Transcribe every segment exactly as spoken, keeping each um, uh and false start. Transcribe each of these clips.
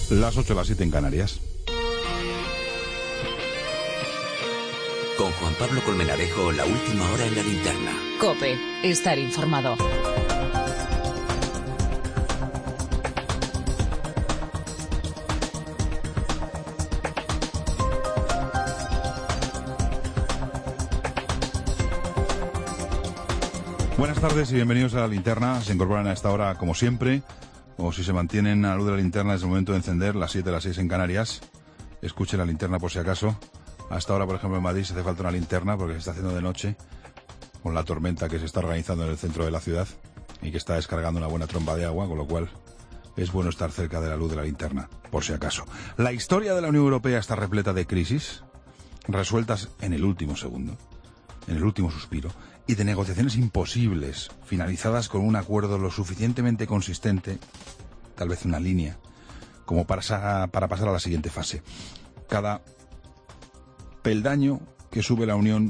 Las ocho, las siete en Canarias. Con Juan Pablo Colmenarejo, la última hora en la linterna. COPE, estar informado. Buenas tardes y bienvenidos a la linterna. Se incorporan a esta hora como siempre, o si se mantienen a la luz de la linterna es el momento de encender, las siete, las seis en Canarias. Escuchen la linterna por si acaso. Hasta ahora, por ejemplo, en Madrid se hace falta una linterna porque se está haciendo de noche con la tormenta que se está organizando en el centro de la ciudad y que está descargando una buena tromba de agua, con lo cual es bueno estar cerca de la luz de la linterna, por si acaso. La historia de la Unión Europea está repleta de crisis resueltas en el último segundo, en el último suspiro, y de negociaciones imposibles, finalizadas con un acuerdo lo suficientemente consistente, tal vez una línea, como para, para pasar a la siguiente fase. Cada peldaño que sube la Unión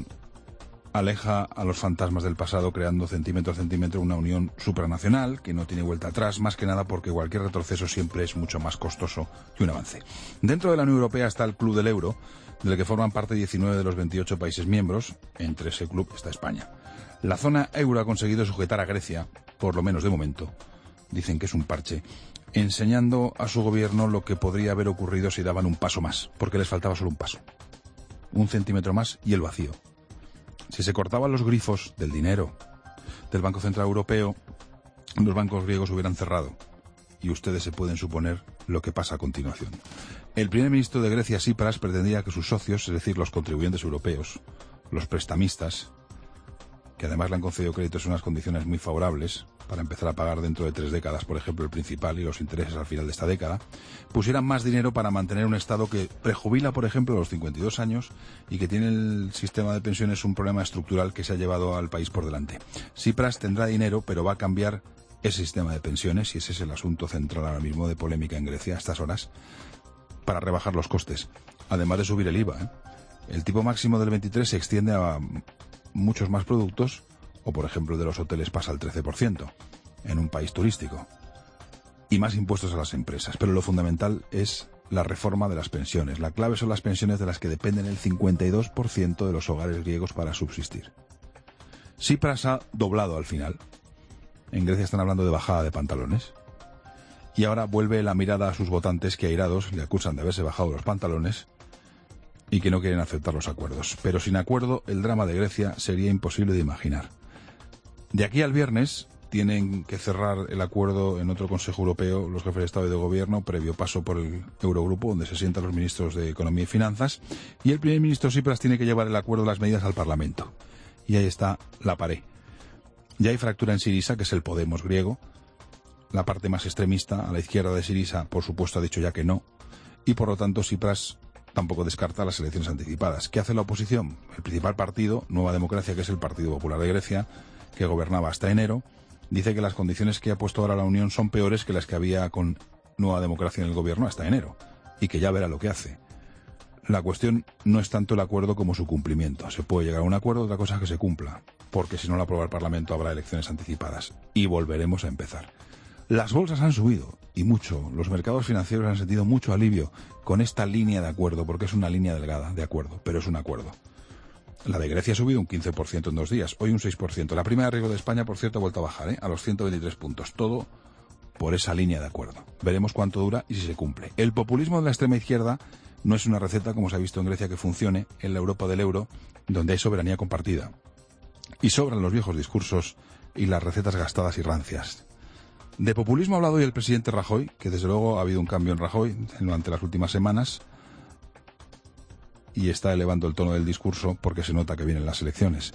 aleja a los fantasmas del pasado, creando centímetro a centímetro una Unión supranacional que no tiene vuelta atrás, más que nada porque cualquier retroceso siempre es mucho más costoso que un avance. Dentro de la Unión Europea está el Club del Euro, del que forman parte diecinueve de los veintiocho países miembros. Entre ese club está España. La zona euro ha conseguido sujetar a Grecia, por lo menos de momento, dicen que es un parche, enseñando a su gobierno lo que podría haber ocurrido si daban un paso más, porque les faltaba solo un paso. Un centímetro más y el vacío. Si se cortaban los grifos del dinero del Banco Central Europeo, los bancos griegos hubieran cerrado. Y ustedes se pueden suponer lo que pasa a continuación. El primer ministro de Grecia, Tsipras, pretendía que sus socios, es decir, los contribuyentes europeos, los prestamistas, que además le han concedido créditos en unas condiciones muy favorables para empezar a pagar dentro de tres décadas, por ejemplo, el principal y los intereses al final de esta década, pusieran más dinero para mantener un Estado que prejubila, por ejemplo, a los cincuenta y dos años y que tiene el sistema de pensiones un problema estructural que se ha llevado al país por delante. Tsipras tendrá dinero, pero va a cambiar ese sistema de pensiones, y ese es el asunto central ahora mismo de polémica en Grecia a estas horas, para rebajar los costes, además de subir el I V A, ¿eh? El tipo máximo del veintitrés se extiende a muchos más productos, o por ejemplo de los hoteles pasa al trece por ciento en un país turístico, y más impuestos a las empresas. Pero lo fundamental es la reforma de las pensiones. La clave son las pensiones de las que dependen el cincuenta y dos por ciento de los hogares griegos para subsistir. Tsipras ha doblado al final. En Grecia están hablando de bajada de pantalones. Y ahora vuelve la mirada a sus votantes que, airados, le acusan de haberse bajado los pantalones y que no quieren aceptar los acuerdos. Pero sin acuerdo, el drama de Grecia sería imposible de imaginar. De aquí al viernes tienen que cerrar el acuerdo en otro Consejo Europeo los jefes de Estado y de Gobierno, previo paso por el Eurogrupo, donde se sientan los ministros de Economía y Finanzas, y el primer ministro Tsipras tiene que llevar el acuerdo de las medidas al Parlamento. Y ahí está la pared. Ya hay fractura en Syriza, que es el Podemos griego. La parte más extremista, a la izquierda de Syriza, por supuesto, ha dicho ya que no. Y por lo tanto, Tsipras tampoco descarta las elecciones anticipadas. ¿Qué hace la oposición? El principal partido, Nueva Democracia, que es el Partido Popular de Grecia, que gobernaba hasta enero, dice que las condiciones que ha puesto ahora la Unión son peores que las que había con Nueva Democracia en el gobierno hasta enero, y que ya verá lo que hace. La cuestión no es tanto el acuerdo como su cumplimiento. Se puede llegar a un acuerdo, otra cosa es que se cumpla, porque si no lo aprueba el Parlamento habrá elecciones anticipadas, y volveremos a empezar. Las bolsas han subido, y mucho. Los mercados financieros han sentido mucho alivio con esta línea de acuerdo, porque es una línea delgada de acuerdo, pero es un acuerdo. La de Grecia ha subido un quince por ciento en dos días, hoy un seis por ciento. La prima de riesgo de España, por cierto, ha vuelto a bajar, ¿eh? a los ciento veintitrés puntos. Todo por esa línea de acuerdo. Veremos cuánto dura y si se cumple. El populismo de la extrema izquierda no es una receta, como se ha visto en Grecia, que funcione en la Europa del euro, donde hay soberanía compartida. Y sobran los viejos discursos y las recetas gastadas y rancias. De populismo ha hablado hoy el presidente Rajoy, que desde luego ha habido un cambio en Rajoy durante las últimas semanas y está elevando el tono del discurso porque se nota que vienen las elecciones.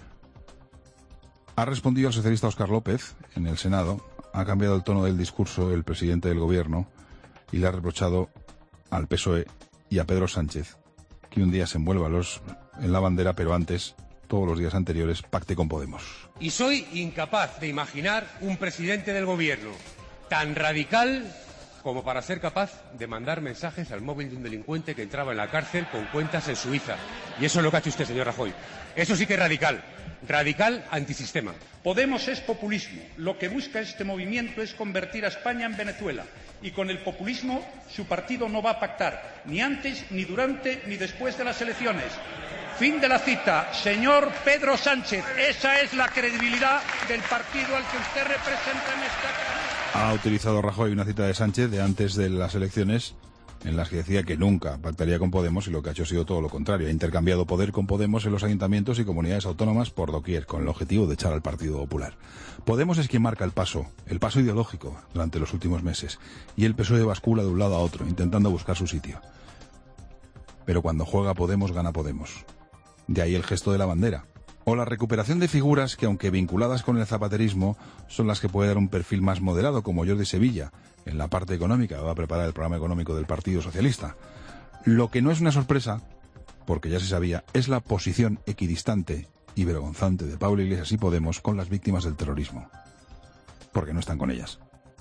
Ha respondido al socialista Óscar López en el Senado, ha cambiado el tono del discurso el presidente del gobierno y le ha reprochado al P S O E y a Pedro Sánchez que un día se envuelva los, en la bandera, pero antes, todos los días anteriores, pacte con Podemos. Y soy incapaz de imaginar un presidente del gobierno tan radical como para ser capaz de mandar mensajes al móvil de un delincuente que entraba en la cárcel con cuentas en Suiza. Y eso es lo que ha hecho usted, señor Rajoy. Eso sí que es radical. radical antisistema. Podemos es populismo. Lo que busca este movimiento es convertir a España en Venezuela. Y con el populismo su partido no va a pactar, ni antes, ni durante, ni después de las elecciones. Fin de la cita. Señor Pedro Sánchez, esa es la credibilidad del partido al que usted representa en esta Cámara. Ha utilizado Rajoy una cita de Sánchez de antes de las elecciones en las que decía que nunca pactaría con Podemos y lo que ha hecho ha sido todo lo contrario. Ha intercambiado poder con Podemos en los ayuntamientos y comunidades autónomas por doquier, con el objetivo de echar al Partido Popular. Podemos es quien marca el paso, el paso ideológico durante los últimos meses, y el P S O E bascula de un lado a otro, intentando buscar su sitio. Pero cuando juega Podemos, gana Podemos. De ahí el gesto de la bandera. O la recuperación de figuras que, aunque vinculadas con el zapaterismo, son las que puede dar un perfil más moderado, como Jordi Sevilla, en la parte económica. Va a preparar el programa económico del Partido Socialista. Lo que no es una sorpresa, porque ya se sabía, es la posición equidistante y vergonzante de Pablo Iglesias y Podemos con las víctimas del terrorismo. Porque no están con ellas.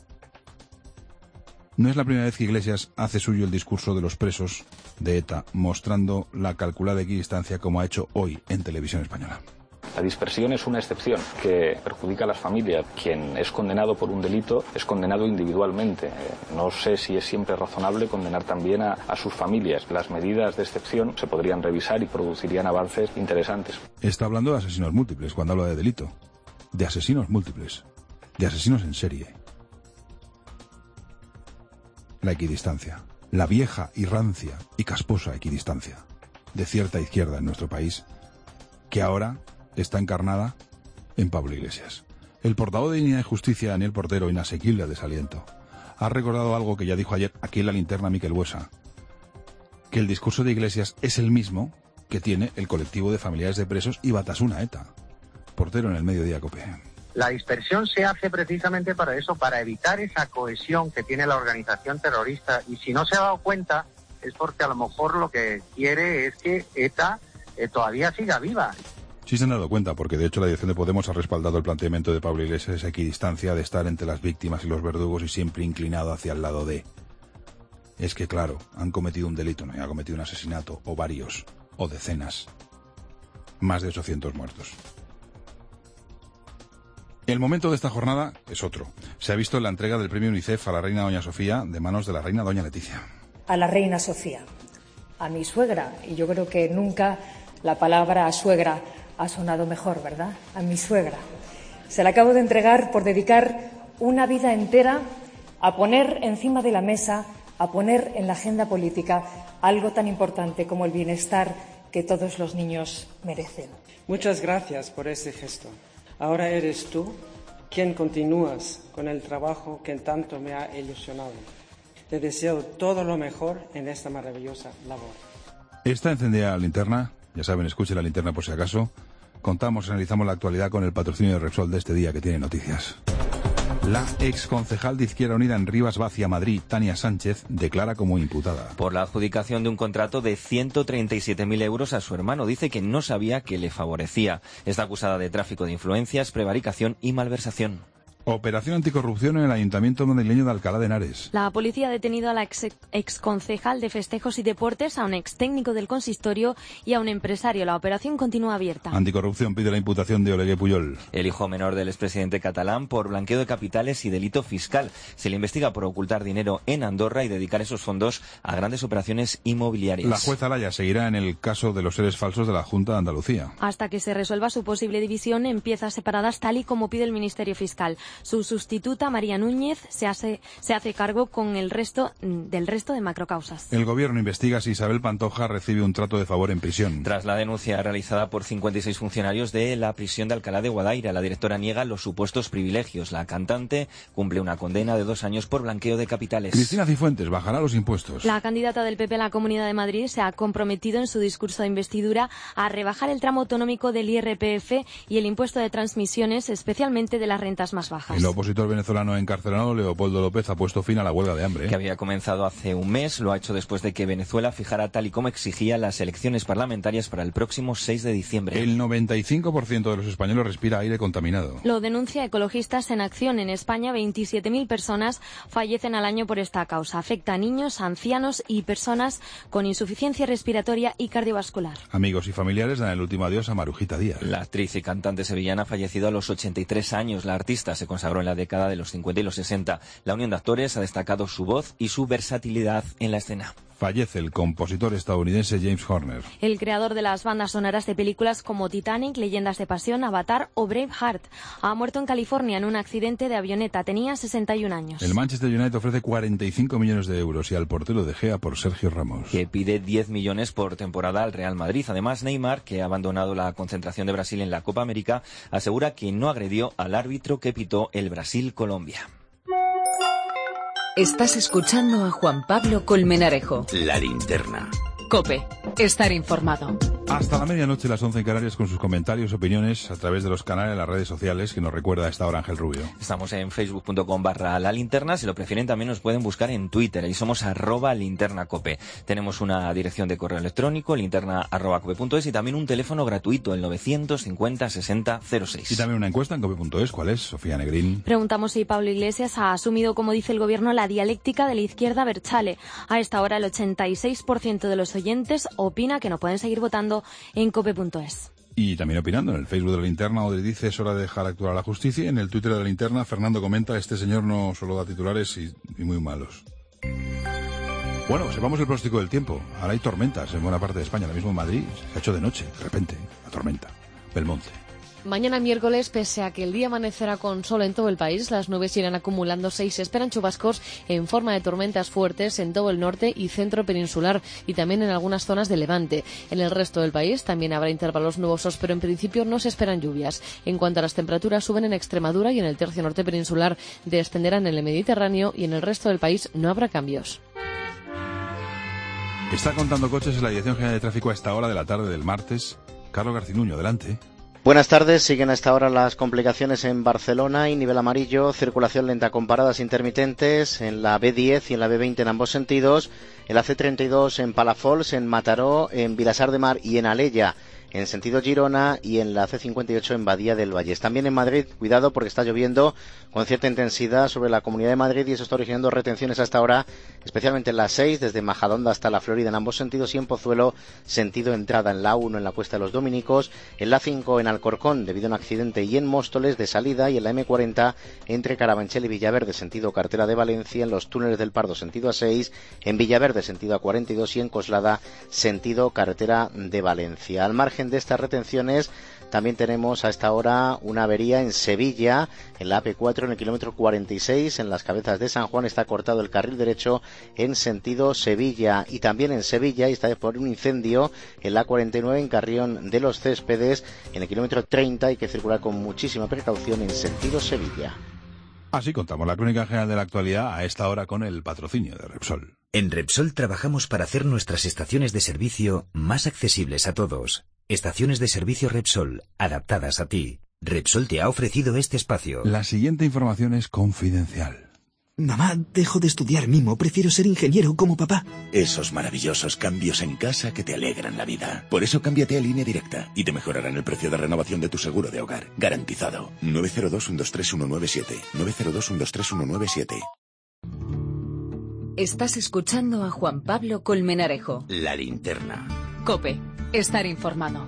No es la primera vez que Iglesias hace suyo el discurso de los presos de ETA, mostrando la calculada equidistancia como ha hecho hoy en Televisión Española. La dispersión es una excepción que perjudica a las familias. Quien es condenado por un delito es condenado individualmente. No sé si es siempre razonable condenar también a, a sus familias. Las medidas de excepción se podrían revisar y producirían avances interesantes. Está hablando de asesinos múltiples cuando habla de delito. De asesinos múltiples. De asesinos en serie. La equidistancia. La vieja y rancia y casposa equidistancia de cierta izquierda en nuestro país, que ahora está encarnada en Pablo Iglesias. El portavoz de Dignidad y Justicia, Daniel Portero, inasequible al desaliento, ha recordado algo que ya dijo ayer aquí en la linterna Miquel Buesa, que el discurso de Iglesias es el mismo que tiene el colectivo de familiares de presos y Batasuna ETA. Portero en el Mediodía COPE. La dispersión se hace precisamente para eso, para evitar esa cohesión que tiene la organización terrorista, y si no se ha dado cuenta es porque a lo mejor lo que quiere es que ETA eh, todavía siga viva. Sí se han dado cuenta, porque de hecho la dirección de Podemos ha respaldado el planteamiento de Pablo Iglesias, esa equidistancia de estar entre las víctimas y los verdugos y siempre inclinado hacia el lado de. Es que claro, han cometido un delito, no han cometido un asesinato, o varios, o decenas. Más de ochocientos muertos. El momento de esta jornada es otro. Se ha visto en la entrega del premio UNICEF a la reina Doña Sofía de manos de la reina Doña Leticia. A la reina Sofía, a mi suegra, y yo creo que nunca la palabra suegra ha sonado mejor, ¿verdad? A mi suegra. Se la acabo de entregar por dedicar una vida entera a poner encima de la mesa, a poner en la agenda política algo tan importante como el bienestar que todos los niños merecen. Muchas gracias por ese gesto. Ahora eres tú quien continúas con el trabajo que tanto me ha ilusionado. Te deseo todo lo mejor en esta maravillosa labor. Esta encendida linterna, ya saben, escuche la linterna por si acaso. Contamos y analizamos la actualidad con el patrocinio de Repsol de este día que tiene noticias. La exconcejal de Izquierda Unida en Rivas Vacia, Madrid, Tania Sánchez, declara como imputada. Por la adjudicación de un contrato de ciento treinta y siete mil euros a su hermano. Dice que no sabía que le favorecía. Está acusada de tráfico de influencias, prevaricación y malversación. Operación anticorrupción en el Ayuntamiento madrileño de Alcalá de Henares. La policía ha detenido a la ex, exconcejal de Festejos y Deportes, a un ex técnico del consistorio y a un empresario. La operación continúa abierta. Anticorrupción pide la imputación de Oleguer Pujol. El hijo menor del expresidente catalán por blanqueo de capitales y delito fiscal. Se le investiga por ocultar dinero en Andorra y dedicar esos fondos a grandes operaciones inmobiliarias. La jueza Laya seguirá en el caso de los seres falsos de la Junta de Andalucía. Hasta que se resuelva su posible división en piezas separadas, tal y como pide el Ministerio Fiscal. Su sustituta, María Núñez, se hace, se hace cargo con el resto del resto de macrocausas. El gobierno investiga si Isabel Pantoja recibe un trato de favor en prisión. Tras la denuncia realizada por cincuenta y seis funcionarios de la prisión de Alcalá de Guadaira, la directora niega los supuestos privilegios. La cantante cumple una condena de dos años por blanqueo de capitales. Cristina Cifuentes bajará los impuestos. La candidata del P P a la Comunidad de Madrid se ha comprometido en su discurso de investidura a rebajar el tramo autonómico del I R P F y el impuesto de transmisiones, especialmente de las rentas más bajas. bajas. El opositor venezolano encarcelado, Leopoldo López, ha puesto fin a la huelga de hambre. ¿eh? Que había comenzado hace un mes, lo ha hecho después de que Venezuela fijara, tal y como exigía, las elecciones parlamentarias para el próximo seis de diciembre. El noventa y cinco por ciento de los españoles respira aire contaminado. Lo denuncia Ecologistas en Acción. En España, veintisiete mil personas fallecen al año por esta causa. Afecta a niños, ancianos y personas con insuficiencia respiratoria y cardiovascular. Amigos y familiares dan el último adiós a Marujita Díaz. La actriz y cantante sevillana ha fallecido a los ochenta y tres años. La artista se consagró en la década de los cincuenta y los sesenta. La Unión de Actores ha destacado su voz y su versatilidad en la escena. Fallece el compositor estadounidense James Horner. El creador de las bandas sonoras de películas como Titanic, Leyendas de Pasión, Avatar o Braveheart. Ha muerto en California en un accidente de avioneta. Tenía sesenta y un años. El Manchester United ofrece cuarenta y cinco millones de euros y al portero de Gea por Sergio Ramos. Que pide diez millones por temporada al Real Madrid. Además, Neymar, que ha abandonado la concentración de Brasil en la Copa América, asegura que no agredió al árbitro que pitó el Brasil-Colombia. Estás escuchando a Juan Pablo Colmenarejo. La linterna. COPE. Estar informado. Hasta la medianoche, las once en Canarias, con sus comentarios, opiniones a través de los canales de las redes sociales, que nos recuerda a esta hora Ángel Rubio. Estamos en facebook.com barra la linterna. Si lo prefieren, también nos pueden buscar en Twitter. Ahí somos arroba linternacope. Tenemos una dirección de correo electrónico, linterna arroba cope punto es, y también un teléfono gratuito, el novecientos cincuenta sesenta cero seis. Y también una encuesta en cope punto es. ¿Cuál es, Sofía Negrín? Preguntamos si Pablo Iglesias ha asumido, como dice el gobierno, la dialéctica de la izquierda Berchale. A esta hora, el ochenta y seis por ciento de los oyentes opina que no pueden seguir votando en cope punto es. Y también opinando en el Facebook de la Linterna, Odri dice: es hora de dejar actuar a la justicia. Y en el Twitter de la Linterna, Fernando comenta: este señor no solo da titulares y, y muy malos. Bueno, sepamos el pronóstico del tiempo. Ahora hay tormentas en buena parte de España. Ahora mismo en Madrid se ha hecho de noche, de repente, la tormenta. Belmonte. Mañana miércoles, pese a que el día amanecerá con sol en todo el país, las nubes irán acumulándose y se esperan chubascos en forma de tormentas fuertes en todo el norte y centro peninsular y también en algunas zonas de Levante. En el resto del país también habrá intervalos nubosos, pero en principio no se esperan lluvias. En cuanto a las temperaturas, suben en Extremadura y en el tercio norte peninsular, descenderán en el Mediterráneo y en el resto del país no habrá cambios. Está contando coches en la Dirección General de Tráfico a esta hora de la tarde del martes. Carlos Garcinuño, adelante. Buenas tardes. Siguen hasta ahora las complicaciones en Barcelona y nivel amarillo, circulación lenta con paradas intermitentes en la be diez y en la be veinte en ambos sentidos, en la ce treinta y dos en Palafols, en Mataró, en Vilassar de Mar y en Alella en sentido Girona, y en la ce cincuenta y ocho en Badía del Vallés. También en Madrid, cuidado porque está lloviendo con cierta intensidad sobre la Comunidad de Madrid y eso está originando retenciones hasta ahora, especialmente en la seis, desde Majadahonda hasta la Florida en ambos sentidos, y en Pozuelo, sentido entrada en la uno en la Cuesta de los Dominicos, en la cinco en Alcorcón debido a un accidente y en Móstoles de salida, y en la eme cuarenta entre Carabanchel y Villaverde sentido Cartera de Valencia, en los túneles del Pardo sentido a seis, en Villaverde sentido a cuarenta y dos y en Coslada sentido Cartera de Valencia. Al margen de estas retenciones, también tenemos a esta hora una avería en Sevilla, en la a pe cuatro, en el kilómetro cuarenta y seis, en las Cabezas de San Juan, está cortado el carril derecho en sentido Sevilla, y también en Sevilla, y esta vez por un incendio, en la cuarenta y nueve, en Carrión de los Céspedes, en el kilómetro treinta, hay que circular con muchísima precaución en sentido Sevilla. Así contamos la crónica general de la actualidad a esta hora con el patrocinio de Repsol. En Repsol trabajamos para hacer nuestras estaciones de servicio más accesibles a todos. Estaciones de servicio Repsol, adaptadas a ti. Repsol te ha ofrecido este espacio. La siguiente información es confidencial. Mamá, dejo de estudiar mimo, prefiero ser ingeniero como papá. Esos maravillosos cambios en casa que te alegran la vida. Por eso cámbiate a Línea Directa y te mejorarán el precio de renovación de tu seguro de hogar. Garantizado. nueve cero dos, uno dos tres, uno nueve siete. nueve cero dos, uno dos tres, uno nueve siete. Estás escuchando a Juan Pablo Colmenarejo. La linterna. COPE. Estar informado.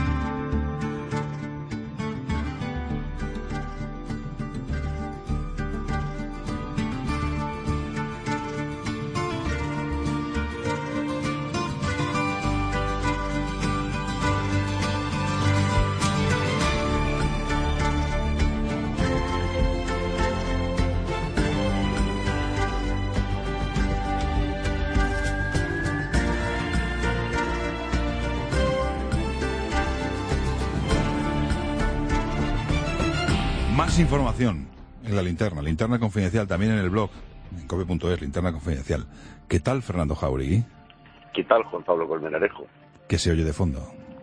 Más información en la linterna, linterna confidencial, también en el blog, en cope punto es, linterna confidencial. ¿Qué tal, Fernando Jauregui? ¿Qué tal, Juan Pablo Colmenarejo? ¿Qué se oye de fondo?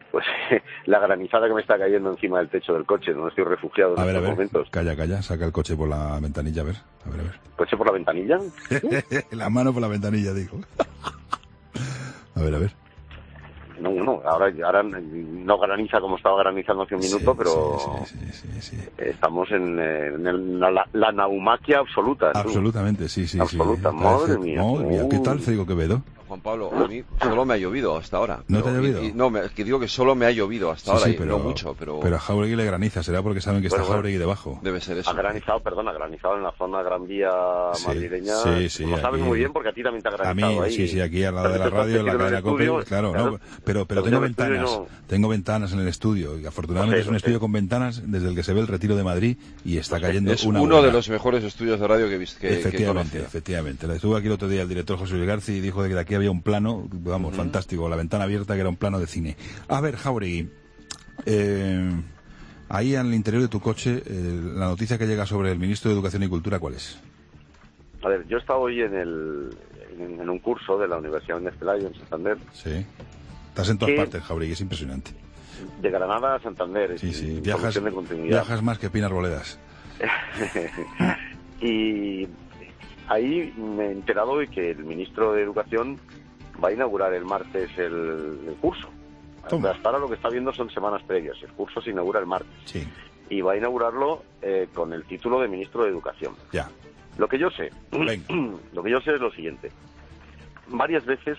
Pues la granizada que me está cayendo encima del techo del coche, donde estoy refugiado en a ver, estos a ver, momentos. Calla, calla, saca el coche por la ventanilla, a ver, a ver, a ver. ¿Coche por la ventanilla? La mano por la ventanilla, digo. A ver, a ver. No, no, ahora, ahora no graniza como estaba granizando hace un minuto, sí, pero sí, sí, sí, sí, sí. estamos en, en el, la, la naumaquia absoluta. Absolutamente, sí, sí. Absoluta, sí. madre mía. Madre mía, ¿qué tal, Federico Quevedo? Juan Pablo, a mí solo me ha llovido hasta ahora. ¿No pero, te ha llovido? Y, y, no, me, que digo que solo me ha llovido hasta sí, ahora, sí, y pero, no mucho, pero... Pero a Jauregui le graniza, será porque saben que está bueno, Jauregui debajo. Debe ser eso. Ha granizado, perdón, ha granizado en la zona Gran Vía sí, madrileña. Sí, sí, Lo aquí, sabes muy bien porque a ti también te ha granizado a mí, ahí. sí, sí, aquí al lado de la radio, en la cadena COPE, claro, claro, no, pero, pero tengo ventanas, no... tengo ventanas en el estudio, y afortunadamente no sé, es un no estudio sé. con ventanas desde el que se ve el retiro de Madrid y está no sé. cayendo es una uno buena. de los mejores estudios de radio que he visto. Que, efectivamente, que efectivamente. Le estuvo aquí el otro día el director José Luis García y dijo que de aquí había un plano, vamos, uh-huh. fantástico, la ventana abierta que era un plano de cine. A ver, Jauregui, eh, ahí en el interior de tu coche, eh, la noticia que llega sobre el ministro de Educación y Cultura, ¿cuál es? A ver, yo he estado hoy en, el, en, en un curso de la Universidad de Pelayo, en Santander. Sí. Estás en todas partes, Jauregui, es impresionante. De Granada a Santander. Sí, sí, viajas, de viajas más que Pina Arboledas. Y ahí me he enterado de que el ministro de Educación va a inaugurar el martes el, el curso. Toma. Hasta ahora lo que está viendo son semanas previas. El curso se inaugura el martes. Sí. Y va a inaugurarlo eh, con el título de ministro de Educación. Ya. Lo que yo sé, lo que yo sé es lo siguiente. Varias veces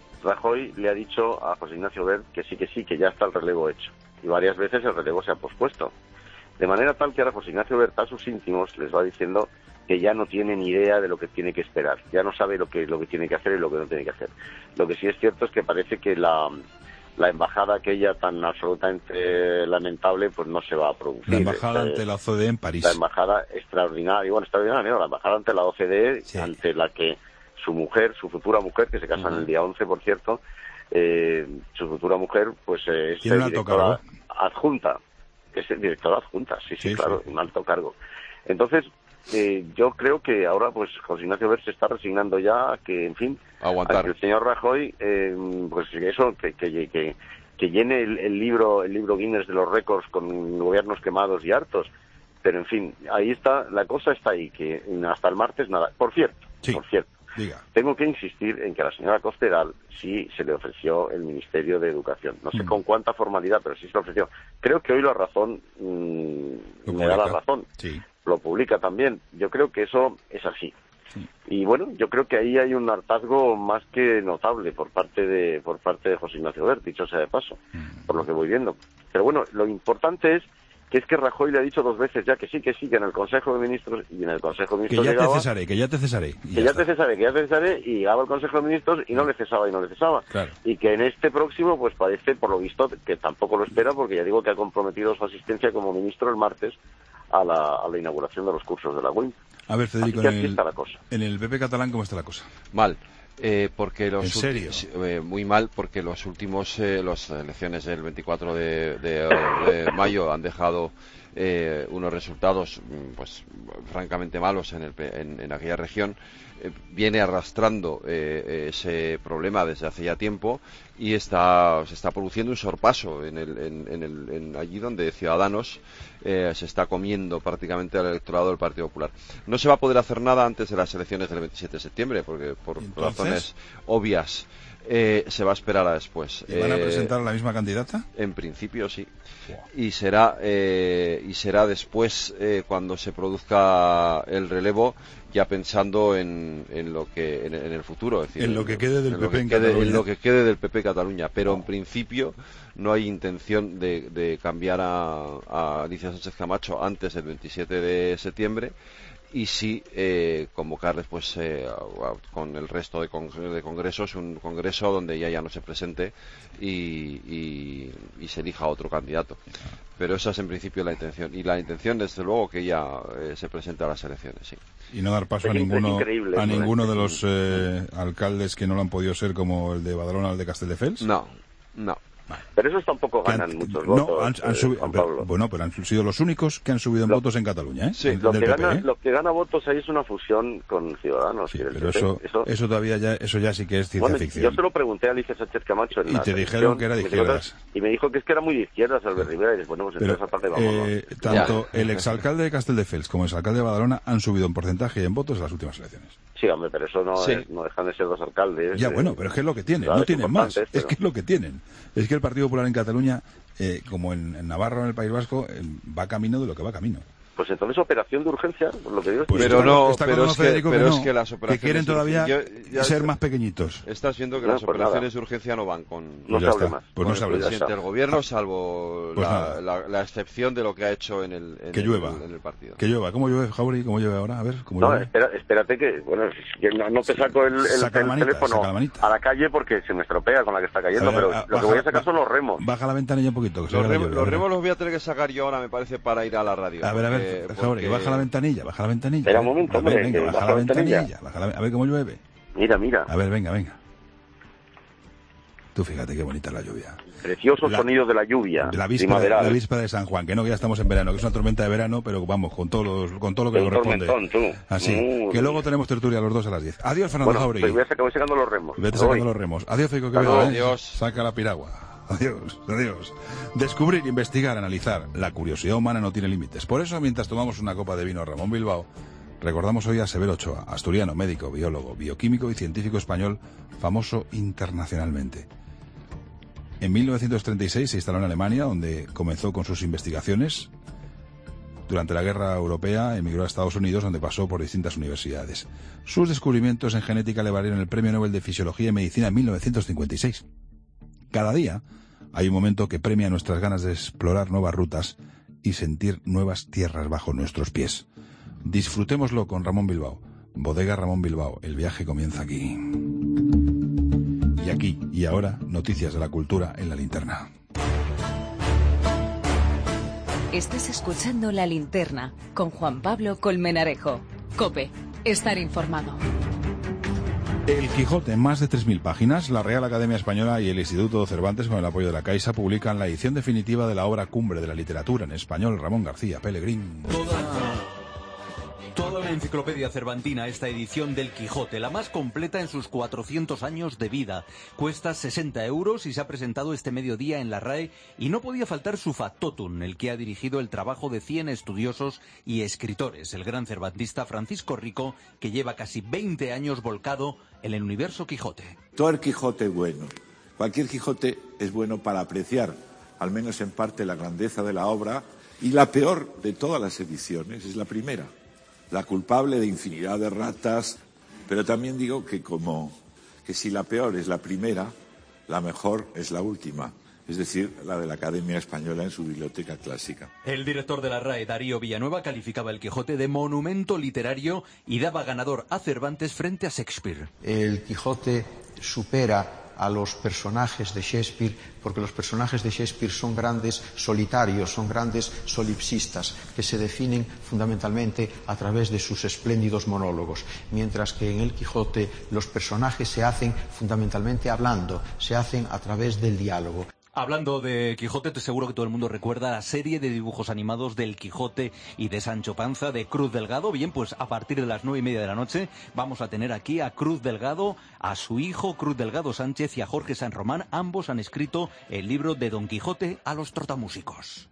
Rajoy le ha dicho a José Ignacio Wert que sí, que sí, que ya está el relevo hecho. Y varias veces el relevo se ha pospuesto. De manera tal que ahora José Ignacio Wert a sus íntimos les va diciendo que ya no tiene ni idea de lo que tiene que esperar. Ya no sabe lo que, lo que tiene que hacer y lo que no tiene que hacer. Lo que sí es cierto es que parece que la, la embajada aquella tan absolutamente lamentable pues no se va a producir. La embajada Esta, ante la O C D E en París. La embajada extraordinaria, bueno, extraordinaria, no, la embajada ante la O C D E, sí. ante la que su mujer, su futura mujer, que se casa uh-huh. el día once, por cierto, eh, su futura mujer, pues eh, es directora adjunta. Es directora adjunta, sí, sí, sí claro, sí. un alto cargo. Entonces, eh, yo creo que ahora, pues, José Ignacio Wert se está resignando ya a que, en fin, aguantar. A que el señor Rajoy, eh, pues, eso, que, que, que, que llene el, el libro, el libro Guinness de los récords con gobiernos quemados y hartos. Pero, en fin, ahí está, la cosa está ahí, que hasta el martes nada. Por cierto, sí. por cierto. Diga. Tengo que insistir en que a la señora Cospedal sí se le ofreció el Ministerio de Educación. No sé mm. con cuánta formalidad, pero sí se le ofreció. Creo que hoy La Razón mmm, me da la razón. Sí. Lo publica también. Yo creo que eso es así. Sí. Y bueno, yo creo que ahí hay un hartazgo más que notable por parte de por parte de José Ignacio Wert, dicho sea de paso, mm. por lo que voy viendo. Pero bueno, lo importante es que es que Rajoy le ha dicho dos veces ya que sí, que sí, que en el Consejo de Ministros y en el Consejo de Ministros que ya llegaba, te cesaré, que ya te cesaré. Que ya, ya te cesaré, que ya te cesaré, y llegaba el Consejo de Ministros y no le cesaba y no le cesaba. Claro. Y que en este próximo, pues parece, por lo visto, que tampoco lo espera, porque ya digo que ha comprometido su asistencia como ministro el martes a la, a la inauguración de los cursos de la U I M. A ver, Federico, en, el, aquí está la cosa. en el P P catalán, ¿cómo está la cosa? Mal. Eh, porque los ¿En serio? Eh, muy mal, porque los últimos eh, las elecciones del veinticuatro de, de, de mayo han dejado eh, unos resultados pues francamente malos en, el, en, en aquella región. Eh, viene arrastrando eh, ese problema desde hace ya tiempo y está se está produciendo un sorpaso en, el, en, en, el, en allí donde Ciudadanos eh, se está comiendo prácticamente al electorado del Partido Popular. No se va a poder hacer nada antes de las elecciones del veintisiete de septiembre, porque por razones obvias eh, se va a esperar a después. ¿Y van a eh, presentar a la misma candidata? En principio sí. Wow. Y será eh, y será después eh, cuando se produzca el relevo, ya pensando en, en lo que en, en el futuro, es decir, en lo que quede del en P P en quede, Cataluña. En lo que quede del P P Cataluña, pero oh. en principio no hay intención de, de cambiar a, a Alicia Sánchez Camacho antes del veintisiete de septiembre. Y sí eh, convocar después eh, a, a, con el resto de, con, de congresos un congreso donde ella ya no se presente y, y, y se elija otro candidato. Pero esa es en principio la intención. Y la intención, desde luego, que ella eh, se presente a las elecciones, sí. Y no dar paso es a ninguno a ninguno ¿no? de los eh, alcaldes que no lo han podido ser, como el de Badalona o el de Castelldefels. No, no. Vale. Pero esos tampoco ganan han, muchos no, votos, han, han eh, subido, Juan Pablo. Bueno, pero han sido los únicos que han subido en lo, votos en Cataluña, ¿eh? Sí, lo que, P P, gana, ¿eh? lo que gana votos ahí es una fusión con Ciudadanos. Sí, y pero eso, eso, eso todavía ya, eso ya sí que es ciencia bueno, ficción. Yo se lo pregunté a Alicia Sánchez Camacho en y la te dijeron que era de izquierdas. Y me dijo que es que era muy de izquierdas, Albert Rivera, y dices, bueno, pues pero, entonces aparte vamos. Eh, tanto ya. El exalcalde de Castelldefels como el exalcalde de Badalona han subido en porcentaje y en votos en las últimas elecciones. Sí, hombre, pero eso no, sí. es, no dejan de ser dos alcaldes. Ya, eh, bueno, pero es que es lo que tienen, claro, no tienen más. Pero... Es que es lo que tienen. Es que el Partido Popular en Cataluña, eh, como en, en Navarra o en el País Vasco, eh, va camino de lo que va camino. Pues entonces operación de urgencia, lo que digo es que... Pues pero está, no, está pero, es que, Federico, pero que no, es que las operaciones... Que quieren todavía yo, ya ser está, más pequeñitos. Estás viendo que no, las pues operaciones nada. de urgencia no van con, no pues se hable más. Pues con no se el hable presidente del gobierno, salvo pues la, la, la excepción de lo que ha hecho en el, en que el, llueva. en el partido. Que llueva. ¿Cómo llueve, Jauri? ¿Cómo llueve ahora? A ver, ¿cómo no, llueve? Espera, espérate que, bueno, que no, no te saco el, el, saca el manita, teléfono la a la calle porque se me estropea con la que está cayendo, ver, pero a, lo baja, que voy a sacar son los remos. Baja la ventanilla un poquito. Que los, rem, lluvia, los remos los voy a tener que sacar yo ahora, me parece, para ir a la radio. A ver, a ver, porque, Jauri, porque... baja la ventanilla, baja la ventanilla. Espera un momento, hombre, venga, baja, baja la ventanilla. ventanilla baja la, a ver cómo llueve. Mira, mira. A ver, venga, venga. Tú fíjate qué bonita la lluvia. Precioso la, sonido de la lluvia. La víspera, de, la víspera de San Juan, que no, que ya estamos en verano, que es una tormenta de verano, pero vamos, con todo, los, con todo lo que un corresponde. Tú. Así, uh, que luego tenemos tertulia los dos a las diez. Adiós, Fernando bueno, Jauregui. Pues voy a sacar, voy sacando los remos. Vete sacando voy. los remos. Adiós, Feico Quevedo. Adiós. ¿eh? Saca la piragua. Adiós, adiós. Descubrir, investigar, analizar. La curiosidad humana no tiene límites. Por eso, mientras tomamos una copa de vino Ramón Bilbao, recordamos hoy a Severo Ochoa, asturiano, médico, biólogo, bioquímico y científico español, famoso internacionalmente. En mil novecientos treinta y seis se instaló en Alemania, donde comenzó con sus investigaciones. Durante la Guerra Europea emigró a Estados Unidos, donde pasó por distintas universidades. Sus descubrimientos en genética le valieron el Premio Nobel de Fisiología y Medicina en mil novecientos cincuenta y seis. Cada día hay un momento que premia nuestras ganas de explorar nuevas rutas y sentir nuevas tierras bajo nuestros pies. Disfrutémoslo con Ramón Bilbao. Bodega Ramón Bilbao. El viaje comienza aquí. Y aquí y ahora, noticias de la cultura en la linterna. Estás escuchando La Linterna con Juan Pablo Colmenarejo. COPE. Estar informado. El Quijote, más de tres mil páginas. La Real Academia Española y el Instituto Cervantes, con el apoyo de la Caixa, publican la edición definitiva de la obra cumbre de la literatura en español, Ramón García Pellegrín. Toda una enciclopedia cervantina, esta edición del Quijote, la más completa en sus cuatrocientos años de vida. Cuesta sesenta euros y se ha presentado este mediodía en la R A E, y no podía faltar su factotum, el que ha dirigido el trabajo de cien estudiosos y escritores, el gran cervantista Francisco Rico, que lleva casi veinte años volcado en el universo Quijote. Todo el Quijote es bueno. Cualquier Quijote es bueno para apreciar, al menos en parte, la grandeza de la obra, y la peor de todas las ediciones es la primera. La culpable de infinidad de ratas, pero también digo que como que si la peor es la primera, la mejor es la última, es decir, la de la Academia Española en su biblioteca clásica. El director de la R A E, Darío Villanueva, calificaba el Quijote de monumento literario y daba ganador a Cervantes frente a Shakespeare. El Quijote supera a los personajes de Shakespeare, porque los personajes de Shakespeare son grandes solitarios, son grandes solipsistas, que se definen fundamentalmente a través de sus espléndidos monólogos, mientras que en el Quijote los personajes se hacen fundamentalmente hablando, se hacen a través del diálogo. Hablando de Quijote, te seguro que todo el mundo recuerda la serie de dibujos animados del Quijote y de Sancho Panza de Cruz Delgado. Bien, pues a partir de las nueve y media de la noche vamos a tener aquí a Cruz Delgado, a su hijo Cruz Delgado Sánchez y a Jorge San Román. Ambos han escrito el libro de Don Quijote a los trotamúsicos.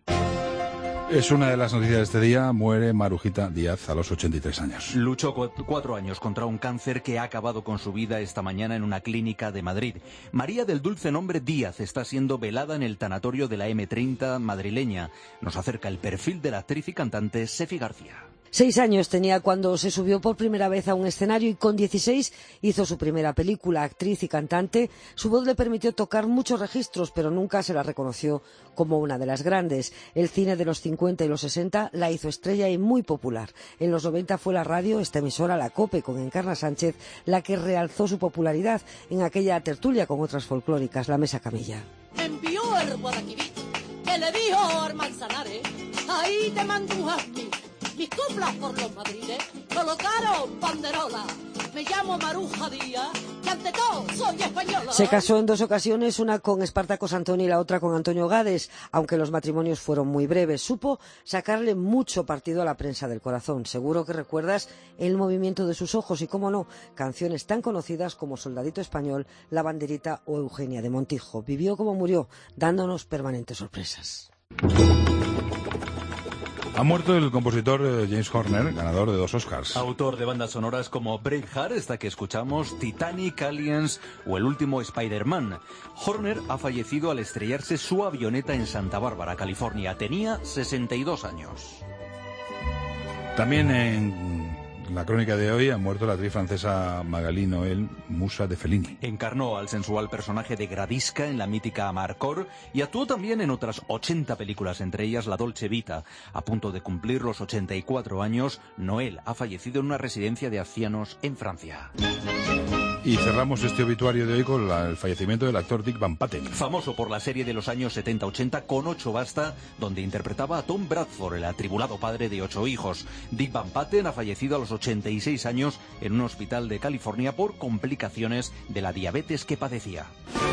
Es una de las noticias de este día. Muere Marujita Díaz a los ochenta y tres años. Luchó cu cuatro años contra un cáncer que ha acabado con su vida esta mañana en una clínica de Madrid. María del dulce nombre Díaz está siendo velada en el tanatorio de la eme treinta madrileña. Nos acerca el perfil de la actriz y cantante Sefi García. Seis años tenía cuando se subió por primera vez a un escenario y con dieciséis hizo su primera película. Actriz y cantante, su voz le permitió tocar muchos registros, pero nunca se la reconoció como una de las grandes. El cine de los cincuenta y los sesenta la hizo estrella y muy popular. En los noventa fue la radio, esta emisora, la COPE, con Encarna Sánchez, la que realzó su popularidad en aquella tertulia con otras folclóricas, la Mesa Camilla. Envió el Guadalquivir, que le dijo al Manzanares, ahí te mando un jazmín. Mis coplas por los madriles colocaron banderola. Me llamo Maruja Díaz, que ante todo soy española. Se casó en dos ocasiones, una con Espartaco Antoni y la otra con Antonio Gades, aunque los matrimonios fueron muy breves. Supo sacarle mucho partido a la prensa del corazón. Seguro que recuerdas el movimiento de sus ojos y, cómo no, canciones tan conocidas como Soldadito Español, La Banderita o Eugenia de Montijo. Vivió como murió, dándonos permanentes sorpresas. Ha muerto el compositor James Horner, ganador de dos Oscars. Autor de bandas sonoras como Braveheart, esta que escuchamos, Titanic, Aliens o el último Spider-Man. Horner ha fallecido al estrellarse su avioneta en Santa Bárbara, California. Tenía sesenta y dos años. También en la crónica de hoy ha muerto la actriz francesa Magali Noël, musa de Fellini. Encarnó al sensual personaje de Gradisca en la mítica Amarcord y actuó también en otras ochenta películas, entre ellas La Dolce Vita. A punto de cumplir los ochenta y cuatro años, Noël ha fallecido en una residencia de ancianos en Francia. Y cerramos este obituario de hoy con la, el fallecimiento del actor Dick Van Patten. Famoso por la serie de los años setenta ochenta Con ocho basta, donde interpretaba a Tom Bradford, el atribulado padre de ocho hijos. Dick Van Patten ha fallecido a los ochenta y seis años en un hospital de California por complicaciones de la diabetes que padecía.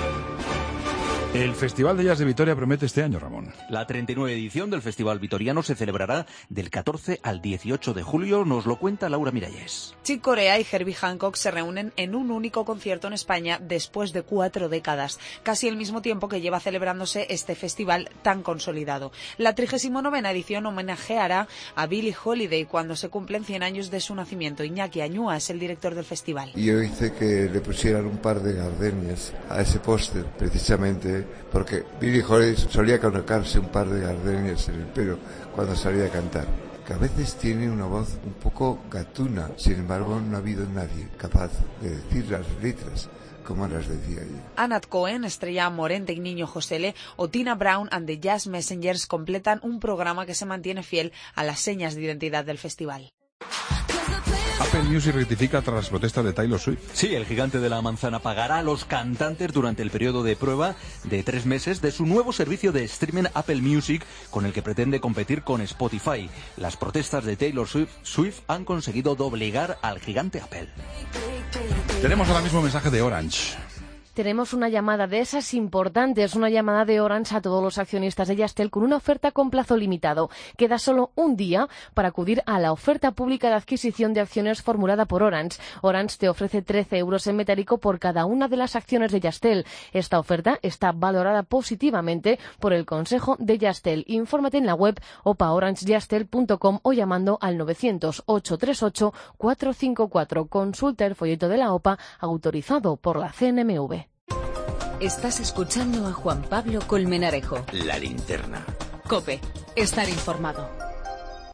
El Festival de Jazz de Vitoria promete este año, Ramón. La treinta y nueve edición del Festival Vitoriano se celebrará del catorce al dieciocho de julio, nos lo cuenta Laura Miralles. Chick Corea y Herbie Hancock se reúnen en un único concierto en España después de cuatro décadas, casi el mismo tiempo que lleva celebrándose este festival tan consolidado. La trigésima novena edición homenajeará a Billie Holiday cuando se cumplen cien años de su nacimiento. Iñaki Añúa es el director del festival. Yo hice que le pusieran un par de gardenias a ese póster, precisamente porque Billie Holiday solía colocarse un par de gardenias en el pelo cuando salía a cantar. Que a veces tiene una voz un poco gatuna, sin embargo no ha habido nadie capaz de decir las letras como las decía ella. Anat Cohen, Estrella Morente y Niño Josele o Tina Brown and the Jazz Messengers completan un programa que se mantiene fiel a las señas de identidad del festival. Apple Music rectifica tras las protestas de Taylor Swift. Sí, el gigante de la manzana pagará a los cantantes durante el periodo de prueba de tres meses de su nuevo servicio de streaming Apple Music, con el que pretende competir con Spotify. Las protestas de Taylor Swift, Swift han conseguido doblegar al gigante Apple. Tenemos ahora mismo un mensaje de Orange. Tenemos una llamada de esas importantes, una llamada de Orange a todos los accionistas de Yastel con una oferta con plazo limitado. Queda solo un día para acudir a la oferta pública de adquisición de acciones formulada por Orange. Orange te ofrece trece euros en metálico por cada una de las acciones de Yastel. Esta oferta está valorada positivamente por el Consejo de Yastel. Infórmate en la web opa orange yastel punto com o llamando al novecientos, ochocientos treinta y ocho, cuatrocientos cincuenta y cuatro. Consulta el folleto de la O P A autorizado por la C N M V. Estás escuchando a Juan Pablo Colmenarejo. La linterna. COPE. Estar informado.